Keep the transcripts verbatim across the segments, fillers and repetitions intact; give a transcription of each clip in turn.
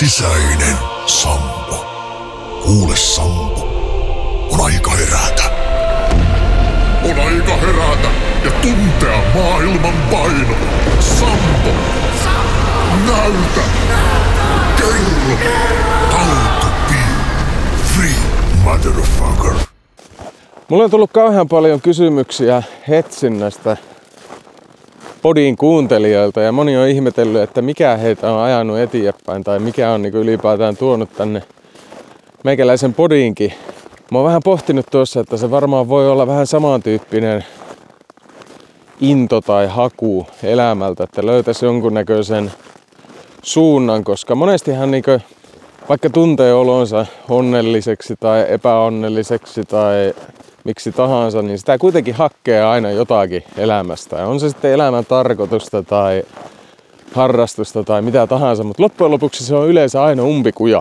Sisäinen Sampo. Kuule Sampo, on aika herätä. On aika herätä ja tuntea maailman paino. Sampo, näytä, kerro, how to be free, motherfucker. Mulla on tullut kauhean paljon kysymyksiä etsinnästä podin kuuntelijoilta ja moni on ihmetellyt, että mikä heitä on ajanut eteenpäin tai mikä on niin ylipäätään tuonut tänne meikäläisen podiinkin. Mä oon vähän pohtinut tuossa, että se varmaan voi olla vähän samantyyppinen into tai haku elämältä, että löytäisi jonkunnäköisen suunnan, koska monestihan niin kuin, vaikka tuntee olonsa onnelliseksi tai epäonnelliseksi tai miksi tahansa, niin sitä kuitenkin hakkee aina jotakin elämästä. Ja on se sitten elämän tarkoitusta tai harrastusta tai mitä tahansa, mutta loppujen lopuksi se on yleensä aina umpikuja.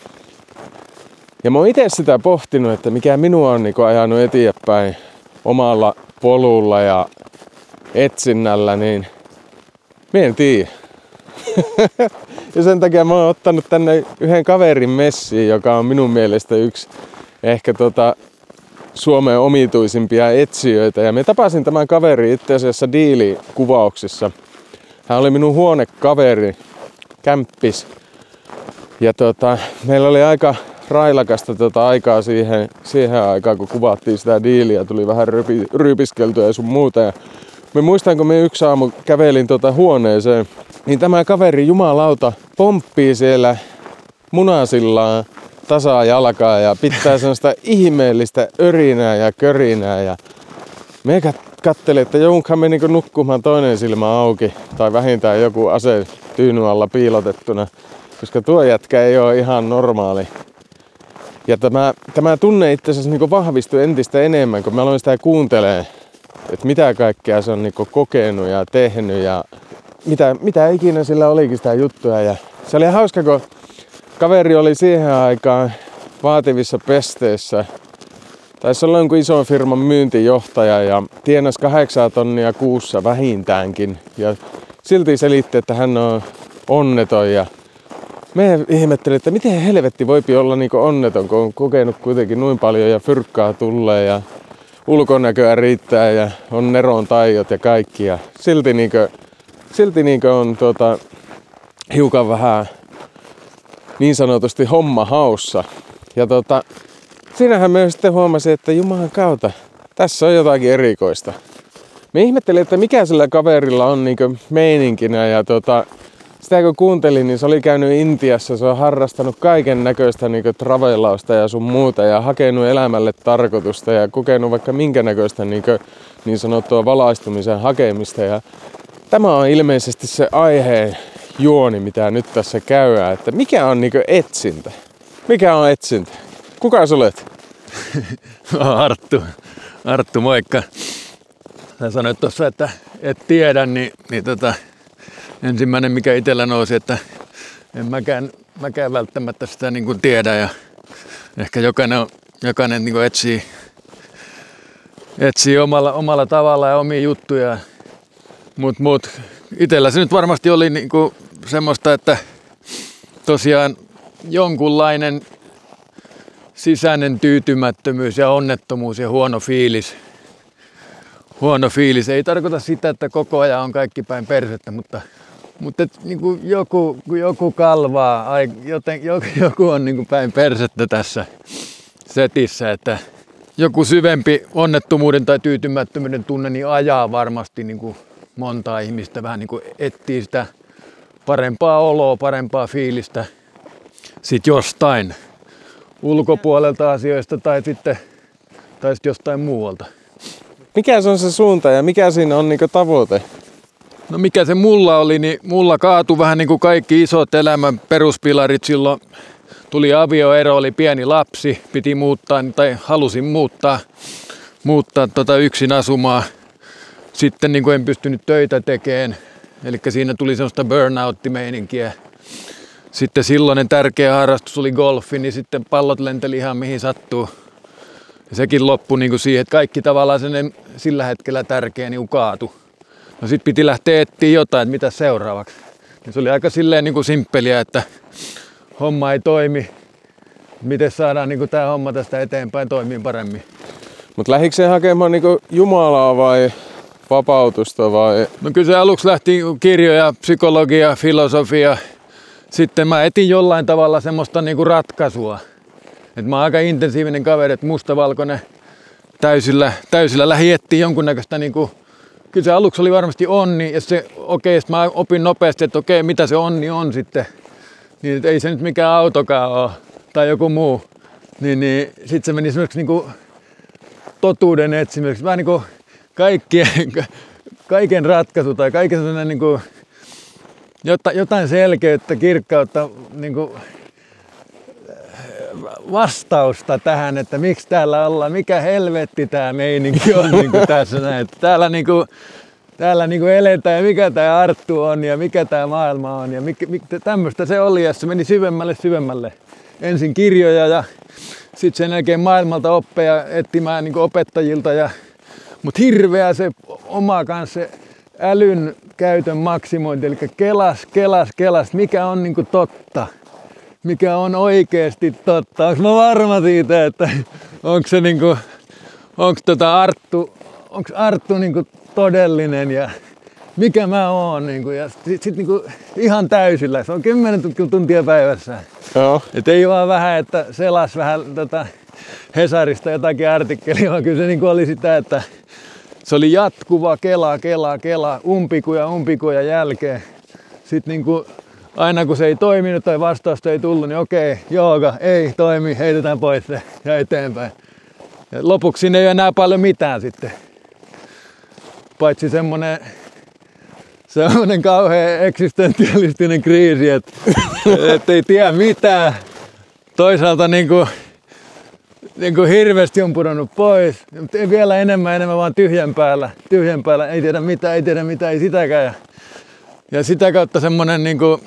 Ja mä oon itse sitä pohtinut, että mikä minua on niin ajanut eteenpäin omalla polulla ja etsinnällä, niin mä en tiedä. Ja sen takia mä oon ottanut tänne yhden kaverin messiin, joka on minun mielestä yksi ehkä tota Suomen omituisimpia etsijöitä. Ja me tapasin tämän kaverin itse asiassa diilikuvauksissa. Hän oli minun huonekaveri, kämppis. Ja tota, meillä oli aika railakasta tota aikaa siihen, siihen aikaan, kun kuvattiin sitä diiliä. Tuli vähän rypi, ryypiskeltyä ja sun muuta. Ja me muistan, kun me yksi aamu kävelin tota huoneeseen, niin tämä kaveri jumalauta pomppii siellä munasillaan tasaa jalkaa ja pitää sellaista ihmeellistä örinää ja körinää. Ja me katselin, että joudunkaan me niinku nukkumaan toinen silmä auki tai vähintään joku ase tyynyn alla piilotettuna, koska tuo jätkä ei ole ihan normaali. Ja tämä, tämä tunne itse asiassa niinku vahvistui entistä enemmän, kun mä aloin sitä kuuntelemaan, että mitä kaikkea se on niinku kokenut ja tehnyt ja mitä, mitä ikinä sillä olikin sitä juttuja. Ja se oli hauska, kun kaveri oli siihen aikaan vaativissa pesteissä. Taisi olla jonkun ison firman myyntijohtaja ja tienasi kahdeksan tonnia kuussa vähintäänkin. Ja silti selitti, että hän on onneton. Ja me ihmettelin, että miten helvetti voipi olla niinku onneton, kun on kokenut kuitenkin noin paljon ja fyrkkaa tulee ja ulkonäköä riittää ja on neron taidot ja kaikki. Ja silti, niinku, silti niinku on tuota, hiukan vähän niin sanotusti homma haussa. Ja tota, siinähän me sitten huomasin, että jumalan kautta, tässä on jotakin erikoista. Me ihmettelin, että mikä sillä kaverilla on niinku meininkinä. Ja tota, sitä kun kuuntelin, niin se oli käynyt Intiassa, se on harrastanut kaiken näköistä niinku travelausta ja sun muuta. Ja hakenut elämälle tarkoitusta ja kokenut vaikka minkä näköistä niinku, niin sanottua valaistumisen hakemista. Ja tämä on ilmeisesti se aiheen juoni, mitä nyt tässä käydään, että mikä on niinku etsintä? Mikä on etsintä? Kuka sä olet? Arttu. Arttu, moikka. Sä sanoit tuossa, että et tiedä, niin, niin tota, ensimmäinen mikä itsellä nousi, että en mäkään, mäkään välttämättä sitä niin kuin tiedä ja ehkä jokainen, jokainen niin kuin etsii, etsii omalla, omalla tavalla ja omia juttuja, mut, mut itsellä se nyt varmasti oli niin kuin semmoista, että tosiaan jonkunlainen sisäinen tyytymättömyys ja onnettomuus ja huono fiilis. Huono fiilis ei tarkoita sitä, että koko ajan on kaikki päin persettä, mutta, mutta et, niin kuin joku, joku kalvaa, ai, joten, joku, joku on niin kuin päin persettä tässä setissä, että joku syvempi onnettomuuden tai tyytymättömyyden tunne niin ajaa varmasti niin kuin montaa ihmistä vähän niin kuin etsii sitä parempaa oloa, parempaa fiilistä sit jostain ulkopuolelta asioista tai sitten tai sitten jostain muualta. Mikä se on se suunta ja mikä siinä on niinku tavoite? No mikä se mulla oli, niin mulla kaatui vähän niin kuin kaikki isot elämän peruspilarit silloin. Tuli avioero, oli pieni lapsi, piti muuttaa tai halusin muuttaa, muuttaa tota yksin asumaan. Sitten niin kuin en pystynyt töitä tekemään, eli siinä tuli semmoista burnout-meininkiä. Sitten silloinen tärkeä harrastus oli golfi, niin sitten pallot lenteli ihan mihin sattuu. Ja sekin loppui niin kuin siihen, että kaikki tavallaan sen sillä hetkellä tärkeä niin kaatui. No sit piti lähteä etsiä jotain, että mitä seuraavaksi. Ja se oli aika silleen niin kuin simppeliä, että homma ei toimi. Miten saadaan niin tämä homma tästä eteenpäin toimii paremmin. Mutta lähdikö se hakemaan niin Jumalaa vai vapautusta vai? No kyllä se aluksi lähti kirjoja, psykologia, filosofia. Sitten mä etin jollain tavalla semmoista niinku ratkaisua. Et mä oon aika intensiivinen kaveri, että mustavalkoinen täysillä, täysillä lähi etsiä jonkunnäköistä niinku, kyllä se aluksi oli varmasti onni ja se okei, okay, mä opin nopeasti, että okei, okay, mitä se onni on sitten. Niin ei se nyt mikään autokaan ole tai joku muu. Niin, niin sit se meni esimerkiksi niinku totuuden etsimiseksi, vähän niinku kaikkien, kaiken ratkaisu tai kaiken sellainen niinku jotain selkeyttä, kirkkautta, niinku vastausta tähän, että miksi täällä ollaan, mikä helvetti tää meininki on niinku tässä näin. Täällä, niinku, täällä niinku eletään ja mikä tää Arttu on ja mikä tää maailma on ja mikä, mikä, tämmöistä se oli ja se meni syvemmälle syvemmälle. Ensin kirjoja ja sitten sen jälkeen maailmalta oppeja etsimään niinku opettajilta. Ja, mutta hirveä se oma kanssa se älyn käytön maksimointi, eli kelas, kelas, kelas, mikä on niinku totta. Mikä on oikeesti totta. Onko mä varma siitä, että onko se niinku, onko tota Arttu, onko Arttu niinku todellinen ja mikä mä oon niinku ja sit, sit niinku ihan täysillä. Se on kymmenen tuntia päivässä. Joo. Et ei vaan vähän, että selas vähän tota Hesarista jotakin artikkelia, vaan kyllä se niinku oli sitä, että se oli jatkuva kela, kela, kela, umpikuja, umpikuja jälkeen. Sitten niinku aina kun se ei toiminut tai vastausta ei tullut, niin okei, jooga, ei toimi, heitetään pois se ja eteenpäin. Ja lopuksi siinä ei ole enää paljon mitään sitten. Paitsi semmonen, semmonen kauhean eksistentialistinen kriisi, että et ei tiedä mitään. Toisaalta niinku, niinku hirveästi on pudonnut pois, mutta ei vielä enemmän enemmän vaan tyhjän päällä. Tyhjän päällä, ei tiedä mitään, ei tiedä mitään, ei sitäkään. Ja, ja sitä kautta semmonen niinku,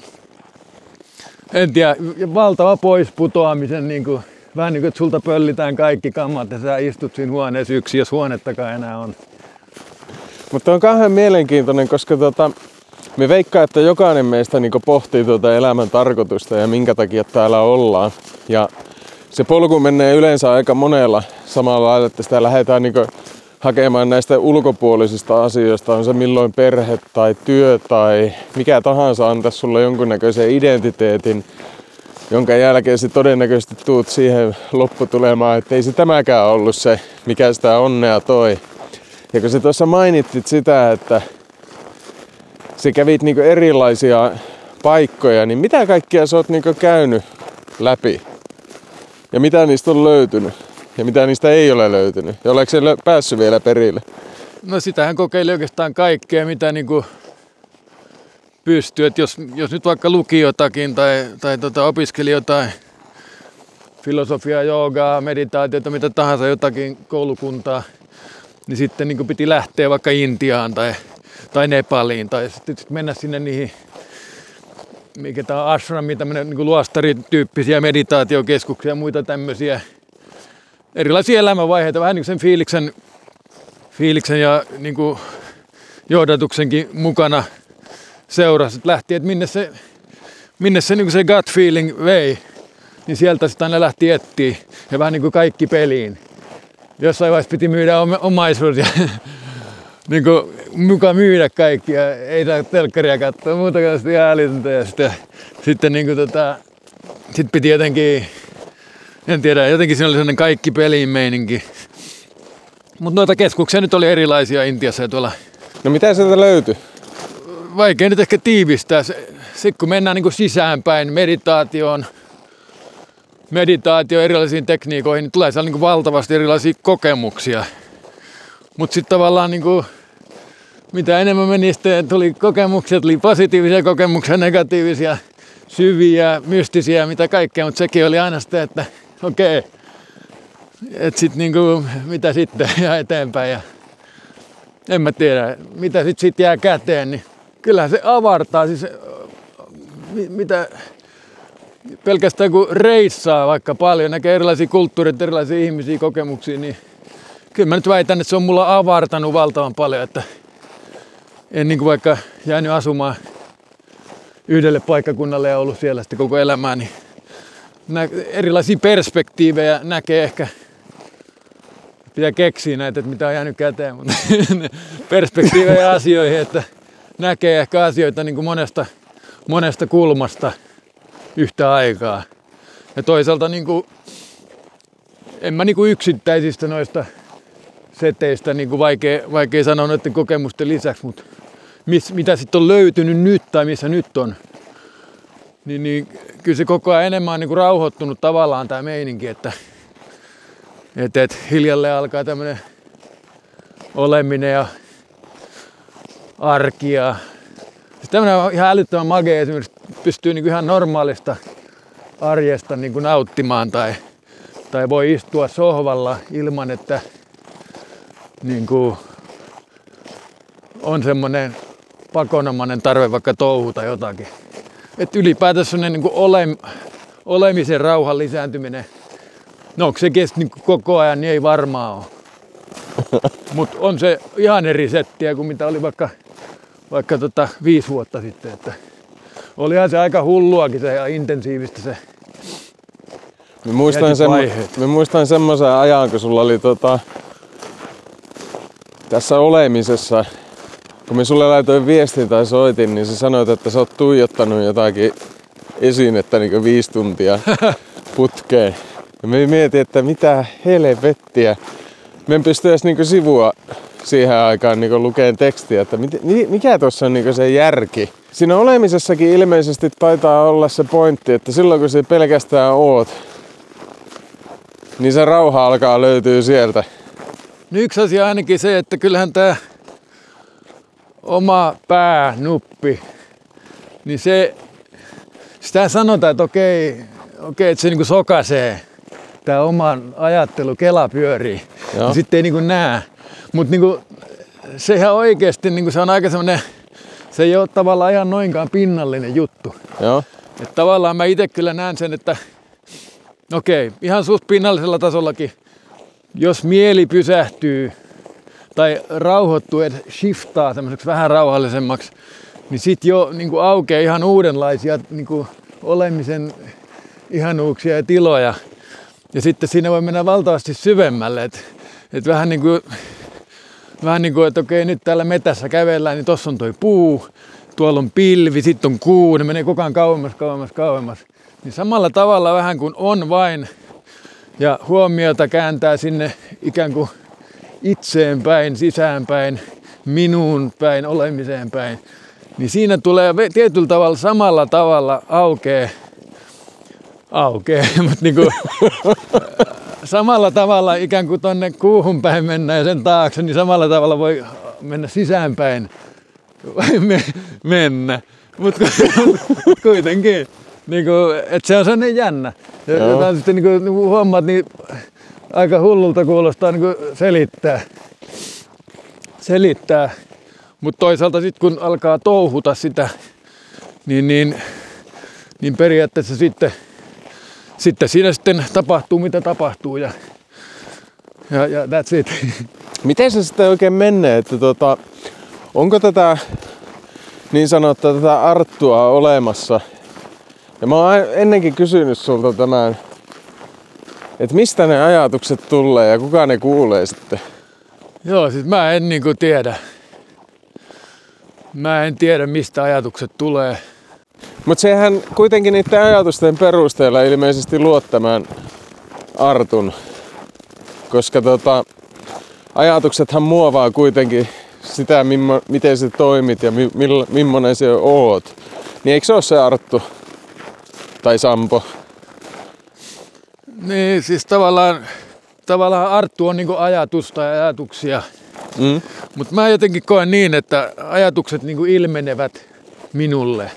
en tiedä, valtava pois putoamisen, niinku, vähän niin kuin, että sulta pöllitään kaikki kammat ja sä istut siinä huoneessa yksin, jos huonettakaan enää on. Mutta on kauhean mielenkiintoinen, koska tota, me veikkaa, että jokainen meistä niinku pohtii tuota elämän tarkoitusta ja minkä takia täällä ollaan. Ja se polku menee yleensä aika monella samalla lailla, että sitä lähdetään niinku hakemaan näistä ulkopuolisista asioista, on se milloin perhe tai työ tai mikä tahansa antaa sulle jonkunnäköisen identiteetin, jonka jälkeen sä todennäköisesti tuut siihen lopputulemaan, että ei se tämäkään ollut se, mikä sitä onnea toi. Ja kun sä tuossa mainittit sitä, että sä kävit niinku erilaisia paikkoja, niin mitä kaikkia sä oot niinku käynyt läpi? Ja mitä niistä on löytynyt? Ja mitä niistä ei ole löytynyt? Ja oletko se päässyt vielä perille? No sitähän kokeili oikeastaan kaikkea, mitä niinku pystyy. Et jos, jos nyt vaikka luki jotakin tai, tai tota opiskeli jotain filosofiaa, joogaa, meditaatiota, mitä tahansa, jotakin koulukuntaa, niin sitten niin piti lähteä vaikka Intiaan tai, tai Nepaliin tai sitten sit mennä sinne niihin, mikä tämä on ashrami, tämmöinen niin luostarityyppisiä meditaatiokeskuksia ja muita tämmöisiä erilaisia elämänvaiheita, vähän niin kuin sen fiiliksen, fiiliksen ja niin kuin johdatuksenkin mukana seurasi, että lähti, että minne se, minne se, niin kuin se gut feeling vei, niin sieltä sitten aina lähti etsiä ja vähän niin kuin kaikki peliin. Jossain vaiheessa piti myydä omaisuus ja niin kuin mukaan myydä kaikki ja ei saa telkkaria katsoa, muutakaan sitten ihan älytöntä. Ja sitten, sitten niin kuin tota, sit piti jotenkin, en tiedä, jotenkin siinä oli sellainen kaikki peliin meininki. Mutta noita keskuksia nyt oli erilaisia Intiassa ja tuolla. No mitä sieltä löytyi? Vaikea nyt ehkä tiivistää. Sitten kun mennään niin kuin sisäänpäin meditaatioon, meditaatio erilaisiin tekniikoihin, niin tulee siellä niin kuin valtavasti erilaisia kokemuksia. Mutta sitten tavallaan niin kuin, mitä enemmän meni, sitten tuli kokemuksia, tuli positiivisia kokemuksia, negatiivisia, syviä, mystisiä, mitä kaikkea, mutta sekin oli aina sitä, että okei, okay, että sitten niin kuin, mitä sitten ja eteenpäin. Ja en mä tiedä, mitä sitten sit jää käteen, niin kyllähän se avartaa, siis mitä pelkästään kun reissaa vaikka paljon, näkee erilaisia kulttuureita, erilaisia ihmisiä, kokemuksia, niin kyllä mä nyt väitän, että se on mulla avartanut valtavan paljon, että en niin kuin vaikka jäänyt asumaan yhdelle paikkakunnalle ja ollut siellä sitten koko elämää, niin nä- erilaisia perspektiivejä näkee ehkä. Pitää keksiä näitä, että mitä on jäänyt käteen, mutta perspektiivejä asioihin, että näkee ehkä asioita niin kuin monesta, monesta kulmasta yhtä aikaa. Ja toisaalta niin kuin, en mä niin kuin yksittäisistä noista seteistä niin kuin vaikea, vaikea sanoa noiden kokemusten lisäksi, mutta mis, mitä sitten on löytynyt nyt tai missä nyt on, niin, niin kyllä se koko ajan enemmän on niin kuin rauhoittunut tavallaan tämä meininki, että et, et hiljalleen alkaa tämmöinen oleminen ja arki ja tämmöinen on ihan älyttömän magea, esimerkiksi pystyy niin kuin ihan normaalista arjesta niin kuin nauttimaan tai, tai voi istua sohvalla ilman, että niin kuin on semmoinen pakonomainen tarve vaikka touhuta jotakin. Että ylipäätänsä niin kuin ole, olemisen rauhan lisääntyminen, no onko se kesti niin koko ajan, niin ei varmaan ole. Mutta on se ihan eri settiä kuin mitä oli vaikka, vaikka tota viisi vuotta sitten. Että olihan se aika hulluakin se ja intensiivistä se. Mä muistan, semmo- mä muistan semmoisen ajan, kun sulla oli tota, tässä olemisessa, kun mä sulle laitoin viestin tai soitin, niin sä sanoit, että sä oot tuijottanut jotakin esinettä niin viisi tuntia putkeen. Ja mä mietin, että mitä helvettiä. Mä en pysty edes niin sivua siihen aikaan niin lukeen tekstiä, että mit, mikä tuossa on niin se järki. Siinä olemisessakin ilmeisesti taitaa olla se pointti, että silloin kun sä pelkästään oot, niin se rauha alkaa löytyä sieltä. Yksi asia ainakin se, että kyllähän tää oma päänuppi, niin se, sitä sanotaan, että okei, okei että se niinku sokaisee, tää oman ajattelu, kela pyörii, ja sitten ei niinku näe. Mutta niinku, se ihan oikeesti niinku se on aika semmonen, se ei ole tavallaan ihan noinkaan pinnallinen juttu. Joo. Että tavallaan mä itse kyllä näen sen, että okei, ihan suht pinnallisella tasollakin, jos mieli pysähtyy tai rauhoittuu, että shiftaa semmoiseksi vähän rauhallisemmaksi, niin sit jo niin kuin aukeaa ihan uudenlaisia niin kuin olemisen ihanuuksia ja tiloja. Ja sitten siinä voi mennä valtavasti syvemmälle. Että et vähän niin kuin, vähän niin kuin, että okei, nyt täällä metässä kävellään, niin tossa on toi puu, tuolla on pilvi, sitten on kuu, ne menee koko ajan kauemmas, kauemmas, kauemmas. Niin samalla tavalla vähän kuin on vain ja huomiota kääntää sinne ikään kuin itseen päin, sisäänpäin, minuun päin, olemiseen päin, niin siinä tulee tietyllä tavalla samalla tavalla aukee, aukee, mutta niin kuin, samalla tavalla ikään kuin tonne kuuhun päin mennä ja sen taakse, niin samalla tavalla voi mennä sisäänpäin mennä, mutta kuitenkin. Niin kuin, että se on sellainen jännä. Ja sitten niin kuin huomaat, niin aika hullulta kuulostaa niin kuin selittää. Selittää. Mutta toisaalta sitten kun alkaa touhuta sitä, niin, niin, niin periaatteessa sitten, sitten siinä sitten tapahtuu mitä tapahtuu. Ja, ja, ja that's it. Miten se sitten oikein menee? Että tota, onko tätä niin sanottua tätä arttua olemassa? Ja mä oon ennenkin kysynyt sulta tämän, että mistä ne ajatukset tulee ja kuka ne kuulee sitten? Joo, siis mä en niinku tiedä. Mä en tiedä mistä ajatukset tulee. Mutta sehän kuitenkin niiden ajatusten perusteella ilmeisesti luottamaan artun. Koska tota, ajatuksethan muovaa kuitenkin sitä, mimmo, miten sä toimit ja mi, mill, millainen sä oot. Niin eikö se ole se arttu? Tai Sampo. Niin, siis tavallaan, tavallaan arttu on niinku ajatusta ja ajatuksia. Mm. Mutta mä jotenkin koen niin, että ajatukset niinku ilmenevät minulle.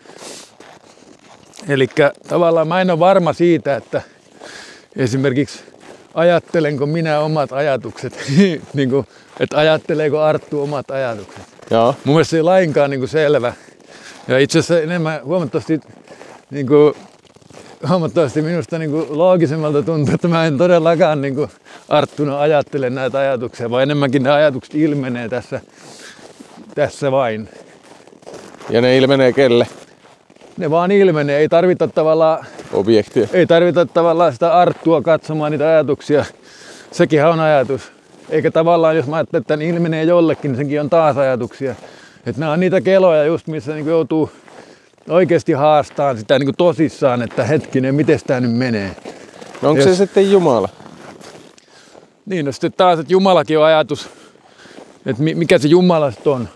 Elikkä tavallaan mä en ole varma siitä, että esimerkiksi ajattelenko minä omat ajatukset. niinku, että ajatteleeko Arttu omat ajatukset. Joo. Mun mielestä se ei lainkaan niinku selvä. Ja itse asiassa enemmän huomattavasti Niin kuin, huomattavasti minusta niin kuin loogisemmalta tuntuu, että mä en todellakaan niin kuin Arttuna ajattele näitä ajatuksia, vaan enemmänkin ne ajatukset ilmenee tässä, tässä vain. Ja ne ilmenee kelle? ne vaan ilmenee. Ei tarvita tavallaan, Objektia. ei tarvita tavallaan sitä Arttua katsomaan niitä ajatuksia. Sekinhän on ajatus. Eikä tavallaan, jos mä ajattelen, että ne ilmenee jollekin, niin senkin on taas ajatuksia. Että nämä on niitä keloja just, missä niin joutuu oikeasti haastamaan sitä niin tosissaan, että hetkinen, miten tämä nyt menee. No onko Jos... se sitten Jumala? Niin, no sitten taas, että Jumalakin on ajatus, että mikä se Jumala sitten on.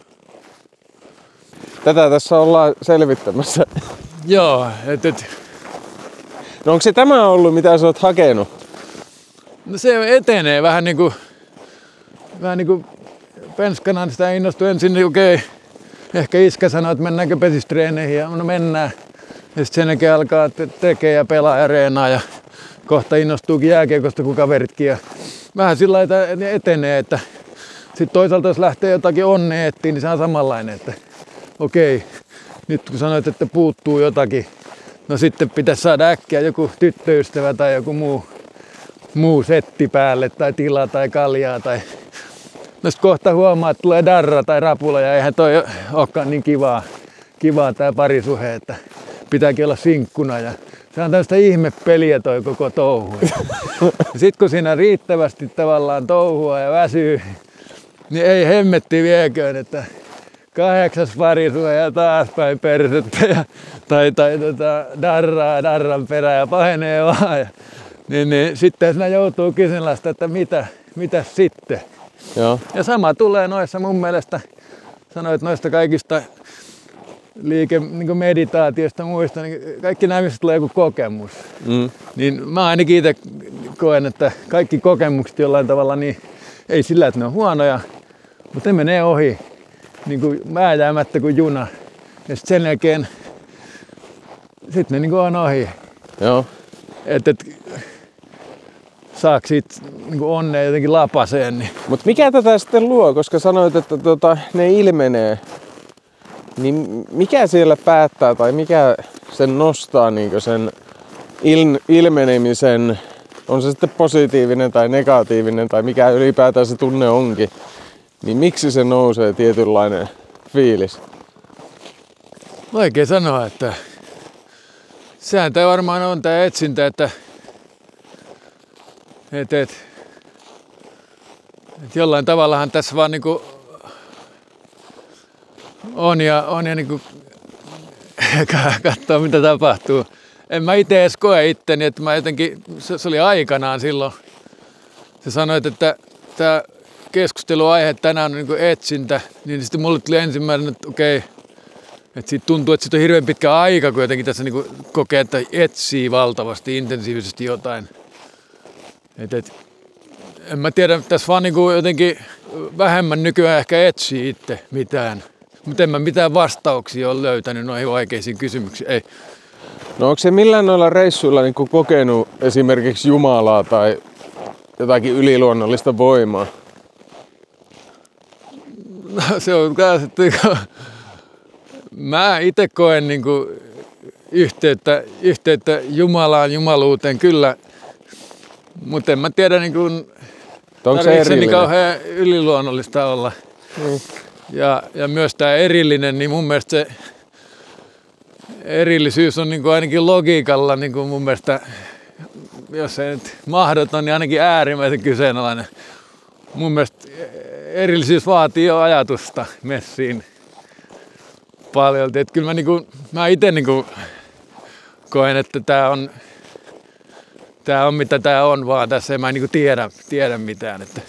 Tätä tässä ollaan selvittämässä. Joo, että... Et... No onko se tämä ollut, mitä sä oot hakenut? No se etenee vähän niinku... Vähän niinku... Penskana sitä innostui ensin, niin okei. Okay. Ehkä iskä sanoi, että mennäänkö pesistreeneihin ja no mennään. Ja sitten sen jälkeen alkaa te- tekee ja pelaa ja reenaa ja kohta innostuukin jääkiekosta kuin kaveritkin. Ja vähän sillä lailla etenee, että sitten toisaalta jos lähtee jotakin onnea etsiä, niin se on samanlainen, että okei, okay, nyt kun sanoit, että puuttuu jotakin, no sitten pitäisi saada äkkiä joku tyttöystävä tai joku muu, muu setti päälle tai tila tai kaljaa tai... No sit kohta huomaa, että tulee darra tai rapula ja eihän toi olekaan niin kivaa, kivaa tää parisuhe, että pitääkin olla sinkkuna. Ja se on tämmöistä ihmepeliä toi koko touhu. Sitten kun siinä riittävästi tavallaan touhua ja väsyy, niin ei hemmetti vieköön, että kahdeksas parisuhe ja taas päin persettä ja, tai, tai tota, darraa darran perä ja pahenee vaan. Ja, niin, niin sitten siinä joutuu kysymään, että mitä, mitä sitten? Joo. Ja sama tulee noissa mun mielestä, sanoit noista kaikista liike, niin meditaatiosta muista, niin kaikki nämä, missä tulee joku kokemus. Mm. Niin mä ainakin itse koen, että kaikki kokemukset jollain tavalla, niin ei sillä, että ne on huonoja, mutta ne menee ohi niin kuin vääjäämättä kuin juna. Ja sitten sen jälkeen, sit ne niin kuin on ohi. Joo. Et, et, saako siitä niin onnea jotenkin lapaseen. Niin. Mutta mikä tätä sitten luo, koska sanoit, että tota, ne ilmenee, niin mikä siellä päättää tai mikä sen nostaa niin sen il- ilmenemisen, on se sitten positiivinen tai negatiivinen tai mikä ylipäätään se tunne onkin, niin miksi se nousee tietynlainen fiilis? Vaikea sanoa, että sehän tämä varmaan on tämä etsintä, että Et, et, et jollain tavallahan tässä vaan niinku on ja, on ja niinku katsoo mitä tapahtuu. En mä ite edes koe itteni, että mä jotenkin, se, se oli aikanaan silloin. Sä sanoit, että tää keskusteluaihe tänään on niinku etsintä, niin sitten mulle tuli ensimmäinen, että okei, että siitä tuntuu, että siitä on hirveän pitkä aika, kun jotenkin tässä niinku kokee, että etsii valtavasti, intensiivisesti jotain. Et, et, en mä tiedä, tässä vaan niinku jotenkin vähemmän nykyään ehkä etsii itse mitään. Mutta en mä mitään vastauksia ole löytänyt noihin vaikeisiin kysymyksiin. Ei. No onko se millään noilla reissuilla niinku kokenut esimerkiksi Jumalaa tai jotakin yliluonnollista voimaa? No, se on myös, että mä itse koen niinku yhteyttä, yhteyttä Jumalaan, jumaluuteen kyllä. Mutta en mä tiedä, niin kuin, tarvitse se niin kauhean yliluonnollista olla. Mm. Ja, ja myös tämä erillinen, niin mun mielestä se erillisyys on niin kuin ainakin logiikalla niin kuin mun mielestä, jos ei nyt mahdoton, niin ainakin äärimmäisen kyseenalainen. Mun mielestä erillisyys vaatii jo ajatusta messiin paljon. Et kyllä mä, niin kuin, mä itse niin kuin koen, että tämä on Tää on mitä tää on vaan tässä, en mä niinku tiedä, tiedä mitään, että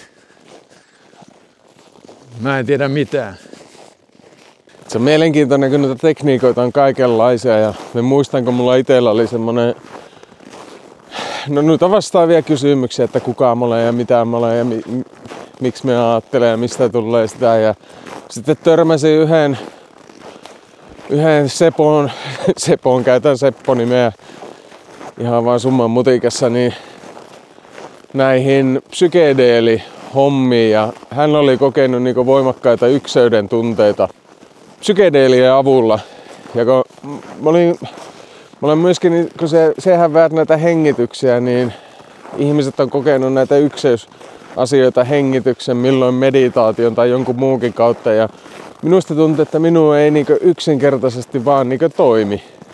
mä en tiedä mitään. Se on mielenkiintoinen, kun näitä tekniikoita on kaikenlaisia ja me muistan, kun mulla itsellä oli semmonen, no noita vastaavia kysymyksiä, että kuka mä olen ja mitä mä olen ja mi, miksi mä ajattelen ja mistä tulee sitä ja sitten törmäsin yhden, yhden Sepon, Sepon käytän Seppo-nimeä, ihan vaan summan mutikassa, niin näihin psykedeeli-hommiin ja hän oli kokenut niinku voimakkaita ykseyden tunteita psykedeelien avulla. Ja kun mä olin, mä olen myöskin, kun se, sehän väät näitä hengityksiä, niin ihmiset on kokenut näitä ykseys-asioita hengityksen, milloin meditaation tai jonkun muunkin kautta. Ja minusta tuntuu, että minun ei niinku yksinkertaisesti vaan niinku toimi.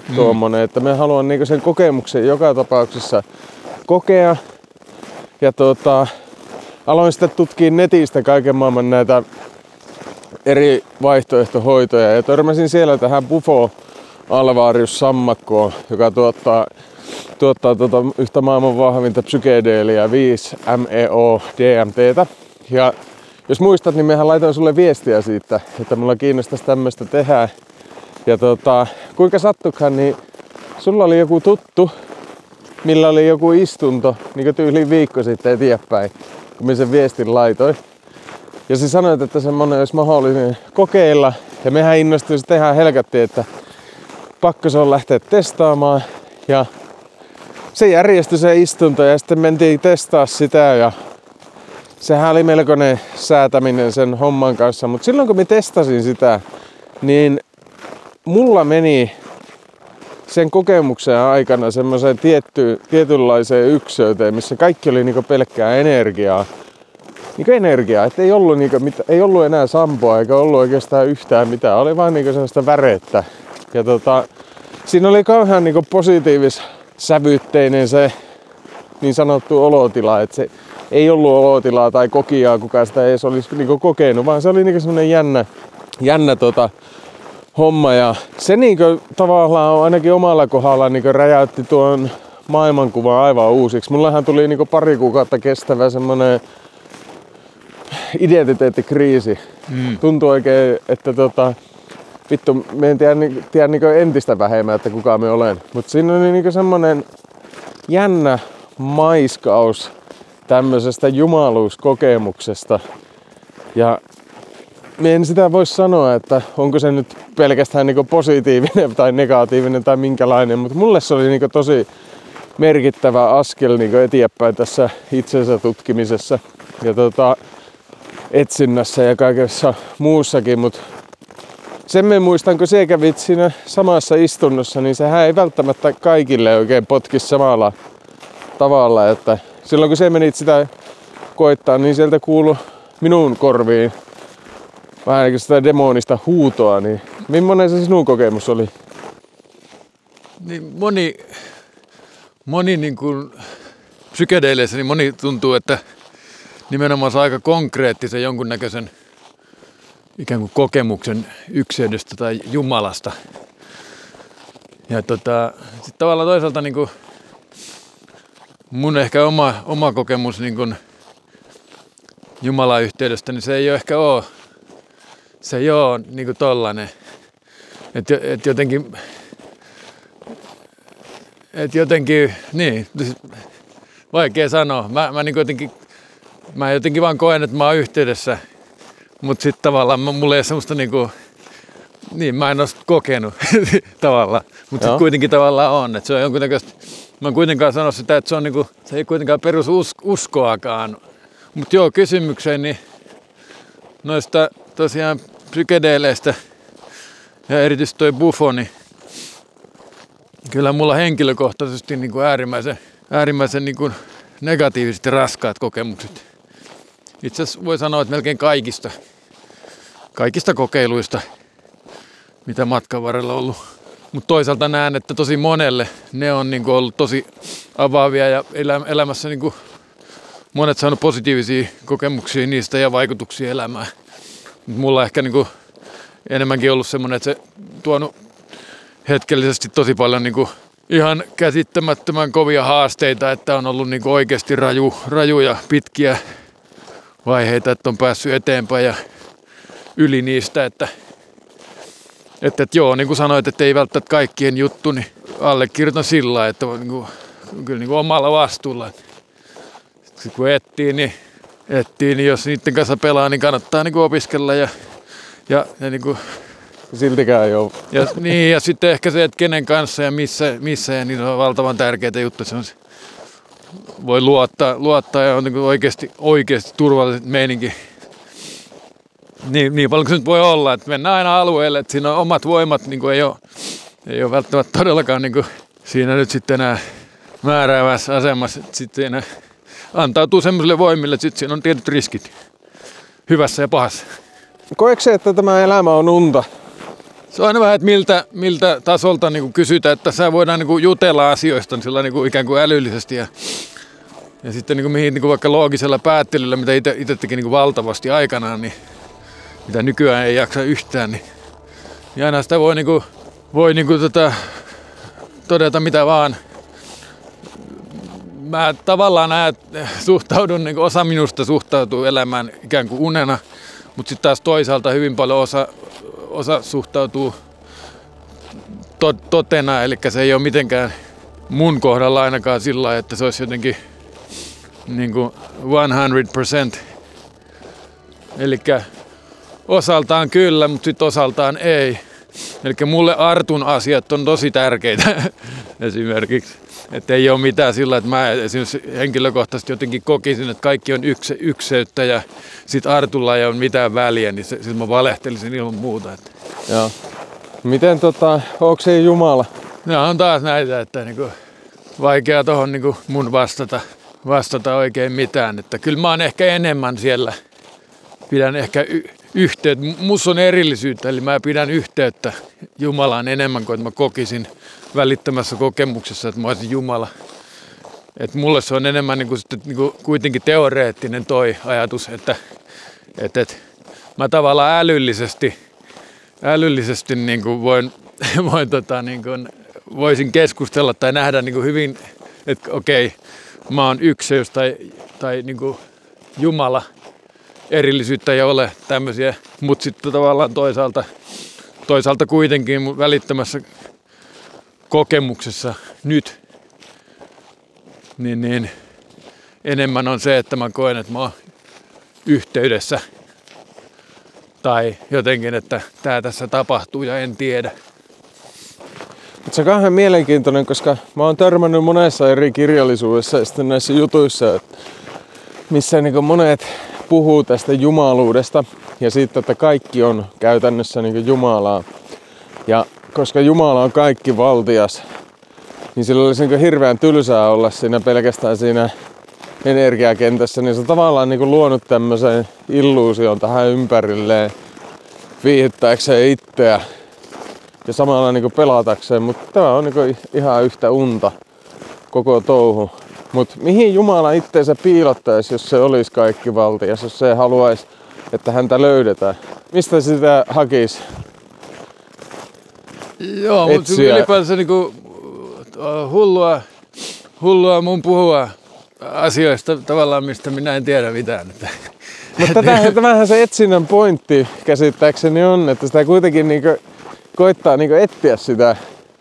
mm. tuommoinen, että me haluan niinku sen kokemuksen joka tapauksessa kokea. Ja tota, aloin sitten tutkia netistä kaiken maailman näitä eri vaihtoehtohoitoja ja törmäsin siellä tähän Bufo Alvarius sammakkoon, joka tuottaa, tuottaa tota yhtä maailman vahvinta psykedeeliä viisi M E O D M T:tä. Ja jos muistat, niin mehän laitoin sulle viestiä siitä, että mulla kiinnostaisi tämmöistä tehdä. Ja tota, kuinka sattukaan, niin sulla oli joku tuttu, millä oli joku istunto, niin tyyliin viikko sitten eteenpäin, kun me sen viestin laitoin. Ja se sanoi, että semmonen olisi mahdollinen kokeilla. Ja mehän innostuisi tehdä helkättiin, että pakko se on lähteä testaamaan. Ja se järjestyi se istunto ja sitten mentiin testaa sitä. Ja sehän oli melkoinen säätäminen sen homman kanssa. Mutta silloin kun mä testasin sitä, niin mulla meni sen kokemuksen aikana semmoiseen tietty, tietynlaiseen ykseyteen, missä kaikki oli niinku pelkkää energiaa. Niinku energiaa, että ei ollut, niinku mit, ei ollut enää sampoa eikä ollut oikeastaan yhtään mitään, oli vaan niinku sellaista värettä. Ja tota, siinä oli kauhean niinku positiivis-sävytteinen se niin sanottu olotila, että se ei ollut olotilaa tai kokiaa, kuka sitä ei edes olisi niinku kokenut, vaan se oli niinku semmoinen jännä, jännä tota, homma. Ja se niinku tavallaan ainakin omalla kohdalla niinku räjäytti tuon maailmankuvan aivan uusiksi. Mullahan tuli niinku pari kuukautta kestävä semmoinen identiteettikriisi. Mm. Tuntui oikein, että tota, vittu, me en tiedä, tiedä niinku entistä vähemmän, että kuka me olen. Mutta siinä oli niinku semmonen jännä maiskaus tämmöisestä jumaluuskokemuksesta. Ja me en sitä voi sanoa, että onko se nyt pelkästään niinku positiivinen tai negatiivinen tai minkälainen, mutta mulle se oli niinku tosi merkittävä askel niinku eteenpäin tässä itsensä tutkimisessa ja tota, etsinnässä ja kaikessa muussakin, mutta sen me muistan, kun se kävit siinä samassa istunnossa, niin sehän ei välttämättä kaikille oikein potki samalla tavalla, että silloin kun se menit sitä koittaa, niin sieltä kuului minun korviin vähän niin kuin sitä demonista huutoa, niin millainen se sinun kokemus oli? Niin moni, moni niin kuin psykedeleissä, niin moni tuntuu, että nimenomaan saa aika konkreettisen jonkunnäköisen ikään kuin kokemuksen ykseydestä tai Jumalasta. Ja tota, sitten tavallaan toisaalta niin kuin mun ehkä oma, oma kokemus niin kuin Jumalan yhteydestä, niin se ei ole ehkä ole, se ei ole niin kuin tollainen. Että et jotenkin, et jotenkin, niin, vaikea sanoa. Mä, mä, niin jotenkin, mä jotenkin vaan koen, että mä oon yhteydessä, mutta sitten tavallaan mulla ei ole semmoista niinku, niin mä en ole kokenut tavallaan, mutta sitten kuitenkin tavallaan on, että se on jonkunnäköistä, mä en kuitenkaan sano sitä, että se on niinku, se ei kuitenkaan perususkoakaan. Mutta joo, kysymykseen, niin noista tosiaan psykedeleistä ja erityisesti toi Bufo, niin kyllä mulla henkilökohtaisesti niin kuin äärimmäisen, äärimmäisen niin kuin negatiiviset ja raskaat kokemukset. Itse asiassa voi sanoa, että melkein kaikista, kaikista kokeiluista, mitä matkan varrella on ollut. Mutta toisaalta näen, että tosi monelle ne on niin kuin ollut tosi avaavia ja elämässä niin kuin monet saanut positiivisia kokemuksia niistä ja vaikutuksia elämään. Mut mulla ehkä niin kuin enemmänkin ollut semmoinen, että se tuonut hetkellisesti tosi paljon niin kuin ihan käsittämättömän kovia haasteita, että on ollut niin kuin oikeasti raju, rajuja, pitkiä vaiheita, että on päässyt eteenpäin ja yli niistä, että, että, että joo, niin kuin sanoit, että ei välttämättä kaikkien juttu, niin allekirjoitan sillä lailla, että niin kuin, kyllä niin kuin omalla vastuulla. Sitten kun etsii, niin, etsii, niin jos niiden kanssa pelaa, niin kannattaa niin kuin opiskella ja, ja, ja niin kuin siltikään ei ole. Ja, niin, ja sitten ehkä se, että kenen kanssa ja missä, missä ja niin on valtavan tärkeitä juttuja. Se on, voi luottaa, luottaa ja on niin oikeasti, oikeasti turvalliset meininki. Niin, niin paljon kuin se nyt voi olla, että mennään aina alueelle, että siinä on omat voimat, niin kuin ei, ole, ei ole välttämättä todellakaan niin kuin siinä nyt sitten enää määräävässä asemassa. Sitten enää antautuu semmoisille voimille, että sitten siinä on tietyt riskit hyvässä ja pahassa. Koetko se, että tämä elämä on unta? Se on aina vähän, että miltä, miltä tasolta niin kuin kysytään, että tässä voidaan niin kuin jutella asioista sillä niin kuin ikään kuin älyllisesti ja, ja sitten niin kuin mihin niin kuin vaikka loogisella päättelyllä, mitä itse, itse teki niin kuin valtavasti aikanaan, niin mitä nykyään ei jaksa yhtään, niin, niin aina sitä voi, niin kuin, voi niin kuin tätä, todeta mitä vaan. Mä tavallaan näet, suhtaudun, niin kuin osa minusta suhtautuu elämään ikään kuin unena, mutta sitten taas toisaalta hyvin paljon osa, osa suhtautuu to, totena, eli se ei ole mitenkään mun kohdalla ainakaan sillä lailla, että se olisi jotenkin niin kuin sata prosenttia. Eli osaltaan kyllä, mutta sitten osaltaan ei. Eli mulle Artun asiat on tosi tärkeitä esimerkiksi. Että ei ole mitään sillä, että mä esimerkiksi henkilökohtaisesti jotenkin kokisin, että kaikki on yks, ykseyttä ja sit Artulla ei ole mitään väliä, niin se, sit mä valehtelisin ilman muuta. Että. Joo. Miten tota, onko se Jumala? No on taas näitä, että niinku vaikea tohon niinku mun vastata, vastata oikein mitään. Että kyllä mä oon ehkä enemmän siellä, pidän ehkä y- yhteyttä. Musta on erillisyyttä, eli mä pidän yhteyttä Jumalaan enemmän kuin että mä kokisin välittömässä kokemuksessa, että mä olisin Jumala. Että mulle se on enemmän niin kuin, niin kuin kuitenkin teoreettinen toi ajatus, että, että, että mä tavallaan älyllisesti, älyllisesti niin kuin voin, voin, tota, niin kuin, voisin keskustella tai nähdä niin kuin hyvin, että okei, mä oon ykseys tai, tai niin kuin Jumala. Erillisyyttä ei ole tämmöisiä, mutta sitten tavallaan toisaalta, toisaalta kuitenkin välittömässä kokemuksessa nyt niin, niin enemmän on se, että mä koen, että mä oon yhteydessä tai jotenkin, että tää tässä tapahtuu ja en tiedä. Se on kauhean mielenkiintoinen, koska mä oon törmännyt monessa eri kirjallisuudessa ja sitten näissä jutuissa, missä niin monet puhuu tästä jumaluudesta ja siitä, että kaikki on käytännössä niin Jumalaa. Ja koska Jumala on kaikki valtias, niin sillä olisi niin hirveän tylsää olla siinä pelkästään siinä energiakentässä, niin se on tavallaan niin luonut tämmöisen illuusion tähän ympärilleen viihyttääkseen itseä ja samalla niin pelatakseen, mutta tämä on niin ihan yhtä unta koko touhu. Mutta mihin Jumala itseensä piilottaisi, jos se olisi kaikki valtias, jos se haluaisi, että häntä löydetään? Mistä sitä hakisi? Joo, mutta ylipäänsä niinku hullua, hullua mun puhua asioista tavallaan, mistä minä en tiedä mitään. Mutta tämähän se etsinnän pointti käsittääkseni on, että sitä kuitenkin niinku koittaa niinku etsiä sitä.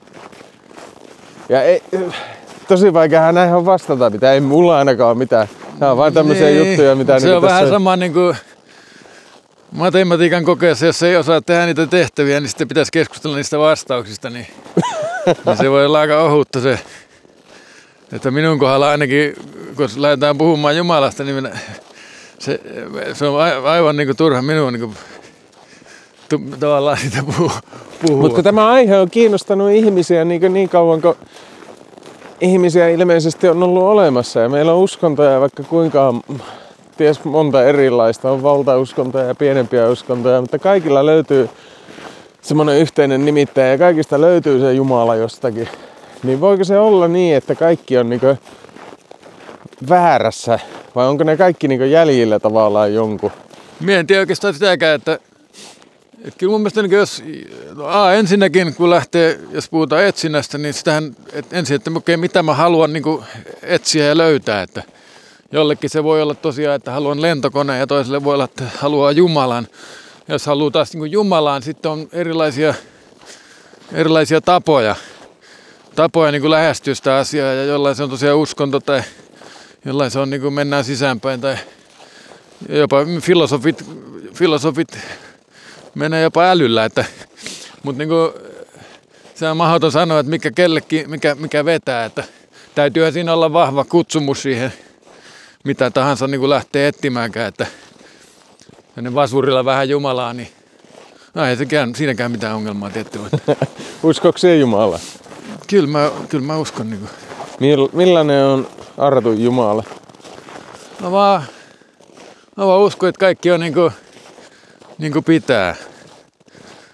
Ja ei, tosi vaikeahan näihin on vastata, mitä ei mulla ainakaan ole mitään. Nämä on vain tämmöisiä niin, juttuja, mitä se niin on vähän tässä sama niin kuin matematiikan kokeessa, jos ei osaa tehdä niitä tehtäviä, niin sitten pitäisi keskustella niistä vastauksista, niin, niin se voi olla aika ohutta se. Että minun kohdalla ainakin, kun lähdetään puhumaan Jumalasta, niin minä, se, se on aivan niin kuin turha minun niin kuin, tu, tavallaan sitä puhua. Mutta tämä aihe on kiinnostanut ihmisiä niin, niin kauan, kun ihmisiä ilmeisesti on ollut olemassa ja meillä on uskontoja vaikka kuinka ties monta erilaista, on valtauskontoja ja pienempiä uskontoja, mutta kaikilla löytyy semmoinen yhteinen nimittäjä ja kaikista löytyy se Jumala jostakin. Niin voiko se olla niin, että kaikki on niinku väärässä vai onko ne kaikki niinku jäljillä tavallaan jonkun? Mie en tiedä oikeastaan sitäkään, että, että kyllä mun mielestä niin jos no, a, ensinnäkin kun lähtee, jos puhutaan etsinnästä, niin sitähän että ensin, että okei, mitä mä haluan niin kuin etsiä ja löytää, että jollekin se voi olla tosiaan, että haluan lentokoneen ja toiselle voi olla, että haluaa Jumalan. Jos haluaa taas niin kuin Jumalaan, sitten on erilaisia, erilaisia tapoja, tapoja niin kuin lähestyä sitä asiaa ja jollain se on tosiaan uskonto tai jollain se on niin kuin mennään sisäänpäin tai jopa filosofit, filosofit menee jopa älyllä, että, mutta niin kuin, se on mahdoton sanoa, että mikä kellekin, mikä, mikä vetää, että täytyyhän siinä olla vahva kutsumus siihen, mitä tahansa niin kuin lähtee etsimäänkään, että ne vasurilla vähän Jumalaa, niin no ei sekään, siinäkään mitään ongelmaa tietty. Uskoiko se Jumala? Kyllä mä, kyllä mä uskon. Niin kuin. Mill, millainen on Artu Jumala? No vaan, mä vaan uskon, että kaikki on niin kuin, niin kuin pitää.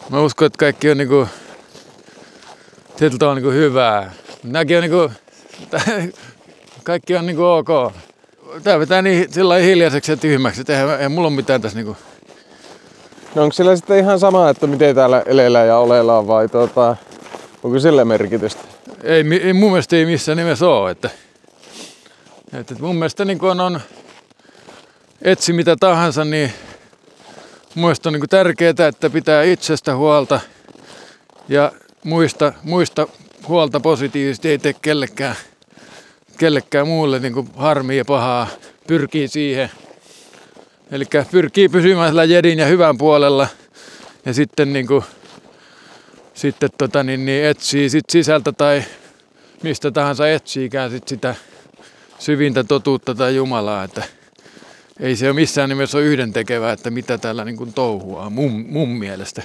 Mä uskon, että kaikki on niinku, tietyllä tavalla niinku hyvää. Nämäkin on niinku, kaikki on niinku ok. Tää vetää niin sillä lailla hiljaiseksi ja tyhmäksi, että eihän, eihän mulla ole mitään tässä niinku. No onko sillä sitten ihan sama, että miten täällä elellään ja olellaan vai tuota, onko sillä merkitystä? Ei, ei mun mielestä ei missään nimessä ole. Että, että mun mielestä niin kun on etsi mitä tahansa, niin mun mielestä on niin tärkeää, että pitää itsestä huolta ja muista, muista huolta positiivisesti, ei tee kellekään, kellekään muulle niin harmia ja pahaa, pyrkii siihen. Eli pyrkii pysymään sillä jedin ja hyvän puolella ja sitten, niin kuin, sitten tota, niin, niin etsii sit sisältä tai mistä tahansa etsiikään sit sitä syvintä totuutta tai Jumalaa. Että ei se ole missään nimessä ole yhdentekevää, että mitä täällä niin kuin touhuaa mun, mun mielestä.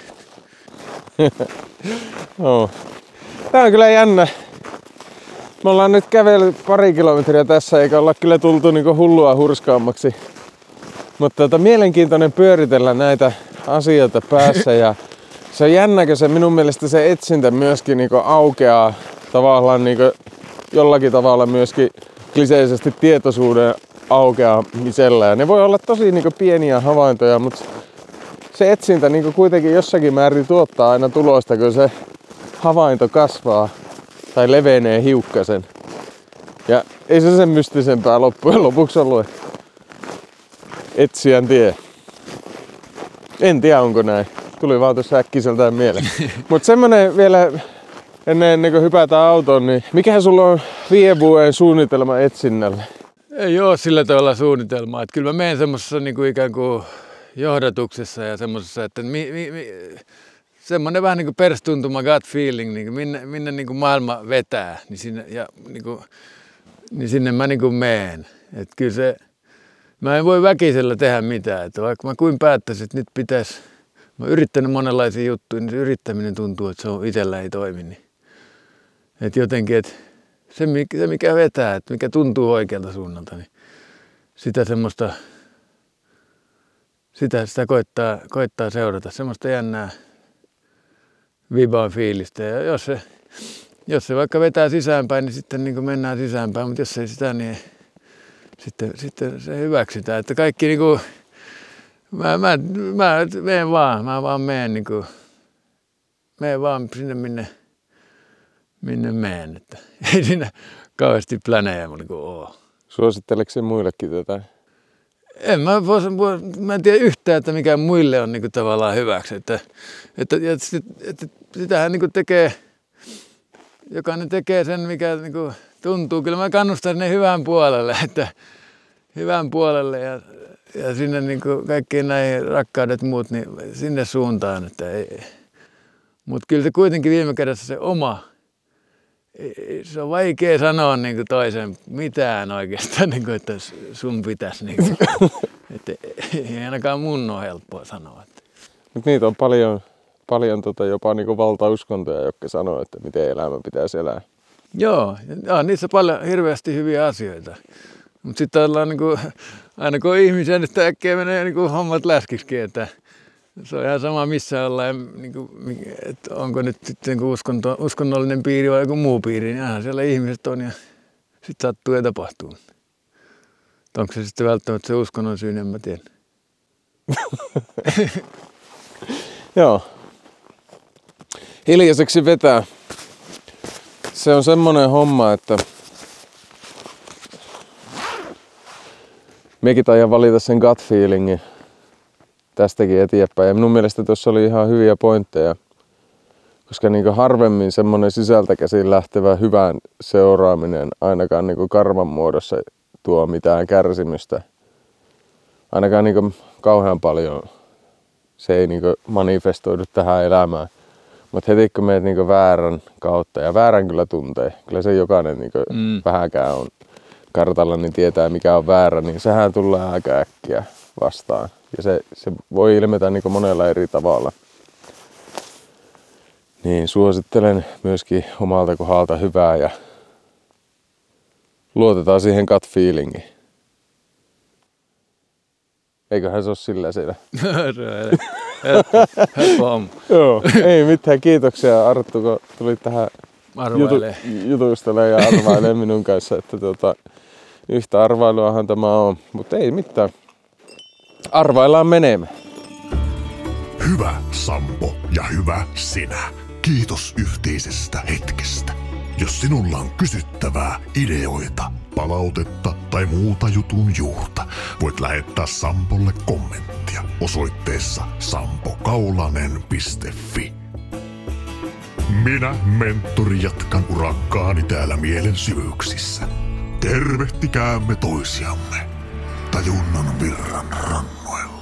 No. Tää on kyllä jännä. Me ollaan nyt kävellyt pari kilometriä tässä eikä olla kyllä tultu niinku hullua hurskaammaksi. Mutta tota, mielenkiintoinen pyöritellä näitä asioita päässä ja se on jännä, kun se minun mielestä se etsintä myöskin niinku aukeaa tavallaan niinku jollakin tavalla myöskin kliseisesti tietoisuuden aukeamisella. Ja ne voi olla tosi niinku pieniä havaintoja, mutta se etsintä niinku kuitenkin jossakin määrin tuottaa aina tulosta, kun se havainto kasvaa tai levenee hiukkasen. Ja ei se sen mystisempää loppujen lopuksi ollut. Etsijän tie. En tiedä onko näin. Tuli vaan tuossa äkkiseltään mieleen. Mutta semmonen vielä ennen, ennen kuin hypätään autoon, niin mikä sulla on viiden vuoden suunnitelma etsinnälle? Ei ole sillä tavalla suunnitelmaa. Että kyllä mä menen semmoisessa niin kuin ikään kuin johdatuksessa ja semmoisessa, että mi, mi, mi, semmoinen vähän niin kuin perstuntuma, gut feeling, niin kuin minne, minne niin kuin maailma vetää, niin sinne, ja, niin kuin, niin sinne mä niin kuin meen. Että kyllä se, mä en voi väkisellä tehdä mitään. Että vaikka mä kuin päättäisin, että nyt pitäisi, mä oon yrittänyt monenlaisia juttuja, niin se yrittäminen tuntuu, että se on itsellä ei toimi. Niin. Että jotenkin, että se mikä vetää, että mikä tuntuu oikealta suunnalta, niin sitä semmoista, sitä, sitä koittaa, koittaa seurata, semmoista jännää vibaa fiilistä. Ja jos se, jos se vaikka vetää sisäänpäin, niin sitten niin kuin mennään sisäänpäin, mutta jos ei sitä, niin sitten, sitten se hyväksytään. Että kaikki niin kuin, mä, mä, mä menen vaan, mä vaan menen niin kuin, menen vaan sinne minne, minne menen. Että ei siinä kauheasti plänejä niin kuin ole. Suositteleeko se muillekin tätä? En mä, mä en tiedä yhtään, että mikä muille on niin kuin tavallaan hyväksi. Että, että, että, että sitähän niin kuin tekee, jokainen tekee sen, mikä niin kuin tuntuu. Kyllä mä kannustan ne hyvän puolelle, että hyvän puolelle ja, ja sinne niin kuin kaikkiin näihin rakkaudet muut, niin sinne suuntaan. Että ei. Mutta kyllä se kuitenkin viime kädessä se oma, se on vaikea sanoa niin kuin toisen mitään oikeastaan, niin kuin, että sun pitäisi. Niin kuin, että ei ainakaan mun ole helppoa sanoa. Että. Mut niitä on paljon, paljon tota jopa niin kuin valtauskontoja, jotka sanoo, että miten elämä pitäisi elää. Joo, on niissä paljon hirveästi hyviä asioita. Mutta sitten ollaan niin kuin, aina kun on ihmisiä, niin äkkiä menee niin kuin hommat läskiksi, että se on ihan sama missä ollaan, niin kuin, että onko nyt sitten niin uskonto, uskonnollinen piiri vai joku muu piiri, niin aina siellä ihmiset on ja sitten sattuu ja tapahtuu. Onko se sitten välttämättä se uskonnon syyn, en mä tiedä. Joo. Hiljaiseksi vetää. Se on semmonen homma, että mekin taidan valita sen gut feelingin tästäkin eteenpäin. Ja minun mielestä tuossa oli ihan hyviä pointteja, koska niin harvemmin semmoinen sisältä käsin lähtevä hyvän seuraaminen ainakaan niin karman muodossa tuo mitään kärsimystä. Ainakaan niin kauhean paljon se ei niin manifestoidu tähän elämään. Mutta heti kun menet niin väärän kautta, ja väärän kyllä tuntee, kyllä se jokainen niin mm. vähänkään on kartalla, niin tietää mikä on väärä, niin sehän tulee aika äkkiä vastaan. Ja se, se voi ilmetä niin monella eri tavalla. Niin suosittelen myöskin omalta kohdalta hyvää ja luotetaan siihen gut feelingiin. Eiköhän se ole sillä siellä. helppo, helppo homma. Joo, ei mitään. Kiitoksia Arttu, kun tulit tähän jutu, jutustelemaan ja arvailemaan minun kanssa. Että tota, yhtä arvailuahan tämä on, mutta ei mitään. Arvaillaan menemään. Hyvä Sampo ja hyvä sinä. Kiitos yhteisestä hetkestä. Jos sinulla on kysyttävää, ideoita, palautetta tai muuta jutun juurta, voit lähettää Sampolle kommenttia osoitteessa sampokaulanen piste fi. Minä, mentori, jatkan urakkaani täällä mielen syvyyksissä. Tervehtikäämme toisiamme tajunnan virran rannoilla.